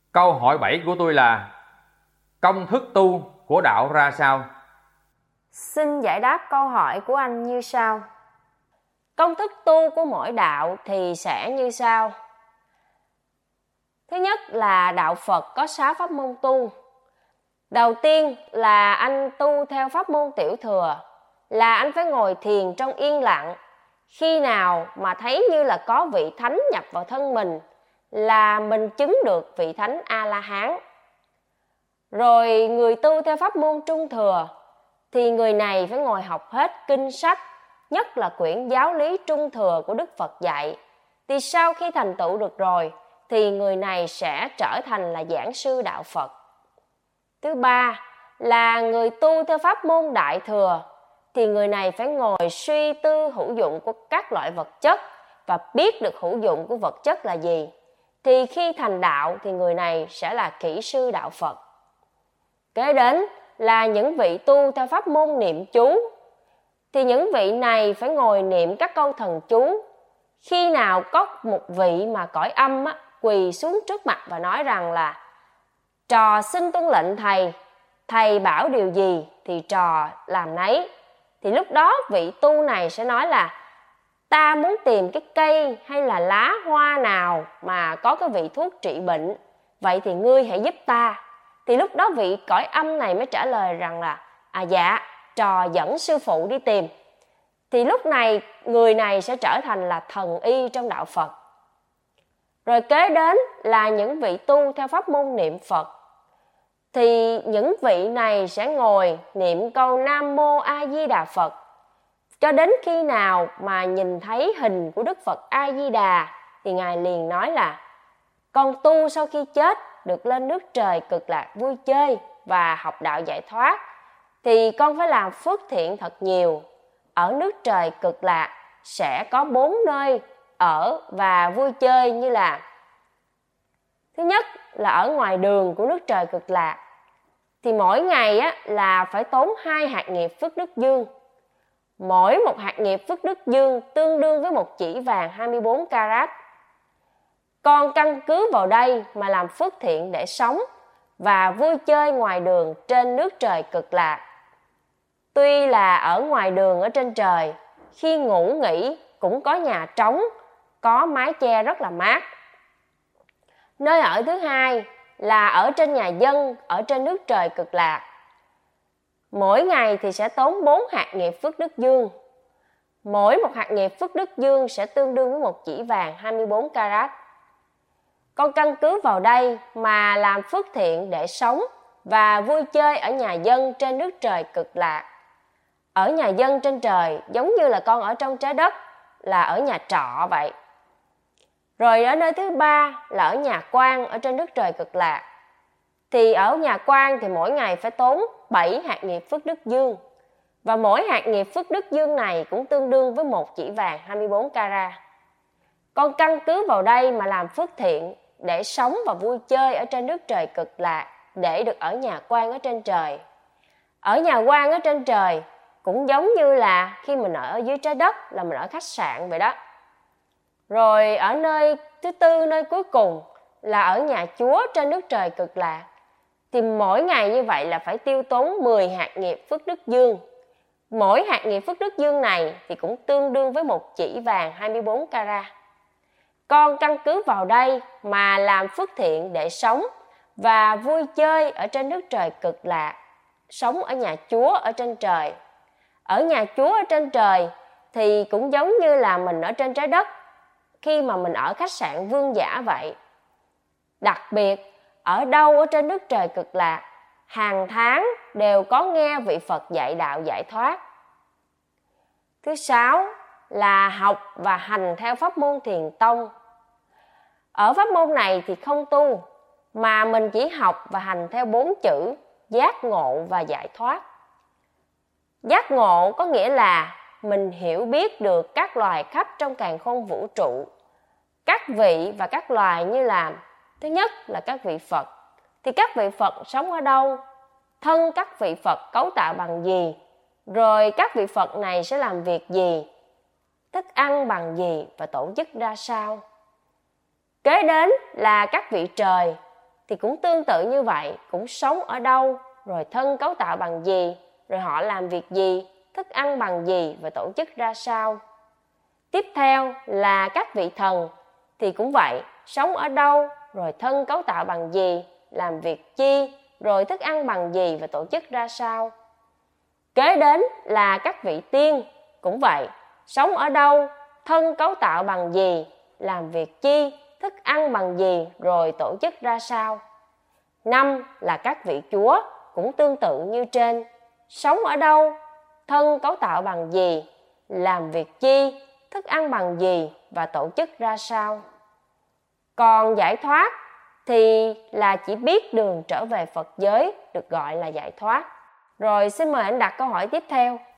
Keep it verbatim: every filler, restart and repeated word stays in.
Câu hỏi bảy của tôi là: công thức tu của đạo ra sao? Xin giải đáp câu hỏi của anh như sau. Công thức tu của mỗi đạo thì sẽ như sau. Thứ nhất là đạo Phật có sáu pháp môn tu. Đầu tiên là anh tu theo pháp môn tiểu thừa, là anh phải ngồi thiền trong yên lặng. Khi nào mà thấy như là có vị thánh nhập vào thân mình là mình chứng được vị thánh A-la-hán. Rồi người tu theo pháp môn trung thừa thì người này phải ngồi học hết kinh sách, nhất là quyển giáo lý trung thừa của Đức Phật dạy. Thì sau khi thành tựu được rồi thì người này sẽ trở thành là giảng sư đạo Phật. Thứ ba là người tu theo pháp môn đại thừa thì người này phải ngồi suy tư hữu dụng của các loại vật chất và biết được hữu dụng của vật chất là gì. Thì khi thành đạo thì người này sẽ là kỹ sư đạo Phật. Kế đến là những vị tu theo pháp môn niệm chú. Thì những vị này phải ngồi niệm các câu thần chú. Khi nào có một vị mà cõi âm á, quỳ xuống trước mặt và nói rằng là: trò xin tuân lệnh thầy, thầy bảo điều gì thì trò làm nấy. Thì lúc đó vị tu này sẽ nói là: ta muốn tìm cái cây hay là lá hoa nào mà có cái vị thuốc trị bệnh, vậy thì ngươi hãy giúp ta. Thì lúc đó vị cõi âm này mới trả lời rằng là: à dạ, trò dẫn sư phụ đi tìm. Thì lúc này người này sẽ trở thành là thần y trong đạo Phật. Rồi kế đến là những vị tu theo pháp môn niệm Phật. Thì những vị này sẽ ngồi niệm câu Nam Mô A Di Đà Phật cho đến khi nào mà nhìn thấy hình của Đức Phật A Di Đà thì Ngài liền nói là: con tu sau khi chết được lên nước trời cực lạc vui chơi và học đạo giải thoát, thì con phải làm phước thiện thật nhiều. Ở nước trời cực lạc sẽ có bốn nơi ở và vui chơi, như là: thứ nhất là ở ngoài đường của nước trời cực lạc, thì mỗi ngày á, là phải tốn hai hạt nghiệp phước đức dương. Mỗi một hạt nghiệp phước đức dương tương đương với một chỉ vàng hai mươi bốn carat. Con căn cứ vào đây mà làm phước thiện để sống và vui chơi ngoài đường trên nước trời cực lạc. Tuy là ở ngoài đường ở trên trời, khi ngủ nghỉ cũng có nhà trống, có mái che rất là mát. Nơi ở thứ hai là ở trên nhà dân ở trên nước trời cực lạc. Mỗi ngày thì sẽ tốn bốn hạt nghiệp phước đức dương. Mỗi một hạt nghiệp phước đức dương sẽ tương đương với một chỉ vàng hai mươi bốn carat. Con căn cứ vào đây mà làm phước thiện để sống và vui chơi ở nhà dân trên nước trời cực lạc. Ở nhà dân trên trời giống như là con ở trong trái đất, là ở nhà trọ vậy. Rồi ở nơi thứ ba là ở nhà quan ở trên nước trời cực lạc. Thì ở nhà quan thì mỗi ngày phải tốn bảy hạt nghiệp phước đức dương. Và mỗi hạt nghiệp phước đức dương này cũng tương đương với một chỉ vàng hai mươi bốn carat. Con căn cứ vào đây mà làm phước thiện để sống và vui chơi ở trên nước trời cực lạc, để được ở nhà quan ở trên trời. Ở nhà quan ở trên trời cũng giống như là khi mình ở dưới trái đất là mình ở khách sạn vậy đó. Rồi ở nơi thứ tư, nơi cuối cùng là ở nhà Chúa trên nước trời cực lạc. Thì mỗi ngày như vậy là phải tiêu tốn mười hạt nghiệp phước đức dương. Mỗi hạt nghiệp phước đức dương này thì cũng tương đương với một chỉ vàng hai mươi bốn carat. Con căn cứ vào đây mà làm phước thiện để sống và vui chơi ở trên nước trời cực lạc, sống ở nhà Chúa ở trên trời. Ở nhà Chúa ở trên trời thì cũng giống như là mình ở trên trái đất khi mà mình ở khách sạn vương giả vậy. Đặc biệt ở đâu ở trên nước trời cực lạc, hàng tháng đều có nghe vị Phật dạy đạo giải thoát. Thứ sáu là học và hành theo pháp môn thiền tông. Ở pháp môn này thì không tu, mà mình chỉ học và hành theo bốn chữ giác ngộ và giải thoát. Giác ngộ có nghĩa là mình hiểu biết được các loài khắp trong càn khôn vũ trụ, các vị và các loài, như là thứ nhất là các vị Phật. Thì các vị Phật sống ở đâu? Thân các vị Phật cấu tạo bằng gì? Rồi các vị Phật này sẽ làm việc gì? Thức ăn bằng gì và tổ chức ra sao? Kế đến là các vị trời. thì cũng tương tự như vậy, cũng sống ở đâu, rồi thân cấu tạo bằng gì, rồi họ làm việc gì, thức ăn bằng gì và tổ chức ra sao. Tiếp theo là các vị thần thì cũng vậy, sống ở đâu, rồi thân cấu tạo bằng gì, làm việc chi, rồi thức ăn bằng gì và tổ chức ra sao. Kế đến là các vị tiên, cũng vậy, sống ở đâu, thân cấu tạo bằng gì, làm việc chi, thức ăn bằng gì, rồi tổ chức ra sao. Năm là các vị chúa, cũng tương tự như trên, sống ở đâu, thân cấu tạo bằng gì, làm việc chi, thức ăn bằng gì và tổ chức ra sao. Còn giải thoát thì là chỉ biết đường trở về Phật giới, được gọi là giải thoát. Rồi xin mời anh đặt câu hỏi tiếp theo.